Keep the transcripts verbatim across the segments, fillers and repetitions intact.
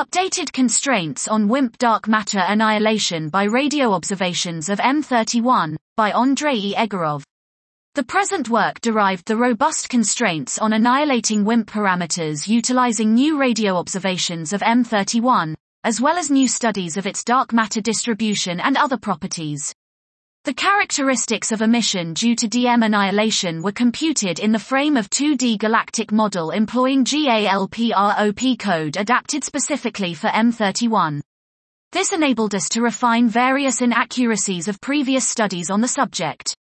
Updated constraints on WIMP dark matter annihilation by radio observations of M thirty-one, by Andrei Egorov. The present work derived the robust constraints on annihilating WIMP parameters utilizing new radio observations of M thirty-one, as well as new studies of its dark matter distribution and other properties. The characteristics of emission due to D M annihilation were computed in the frame of two D galactic model employing GALPROP code adapted specifically for M thirty-one. This enabled us to refine various inaccuracies of previous studies on the subject.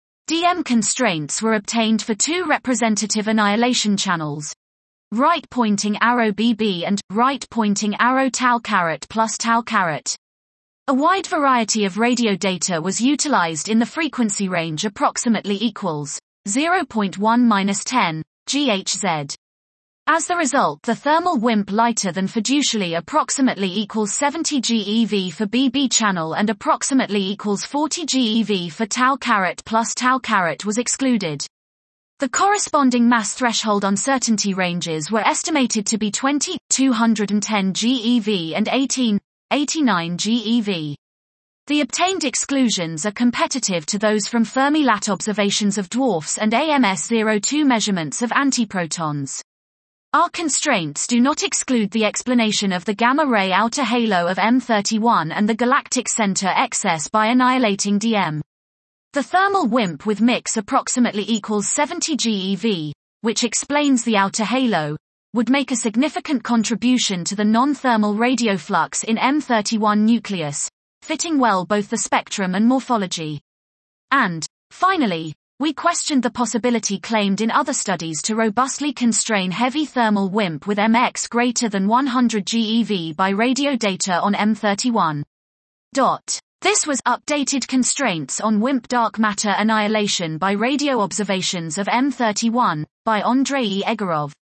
D M constraints were obtained for two representative annihilation channels, right pointing arrow B B and right pointing arrow tau caret plus tau caret. A wide variety of radio data was utilized in the frequency range approximately equals zero point one to ten gigahertz. As the result, the thermal WIMP lighter than fiducially approximately equals seventy GeV for B B channel and approximately equals forty GeV for tau caret plus tau caret was excluded. The corresponding mass threshold uncertainty ranges were estimated to be twenty, two hundred ten GeV and eighteen, eighty-nine GeV. The obtained exclusions are competitive to those from Fermi-Lat observations of dwarfs and A M S zero two measurements of antiprotons. Our constraints do not exclude the explanation of the gamma-ray outer halo of M thirty-one and the galactic center excess by annihilating D M. The thermal WIMP with mix approximately equals seventy GeV, which explains the outer halo, would make a significant contribution to the non-thermal radio flux in M thirty-one nucleus, fitting well both the spectrum and morphology. And, finally, we questioned the possibility claimed in other studies to robustly constrain heavy thermal WIMP with M X greater than one hundred GeV by radio data on M thirty-one. Dot. This was Updated Constraints on WIMP Dark Matter Annihilation by Radio Observations of M thirty-one, by Andrei Egorov.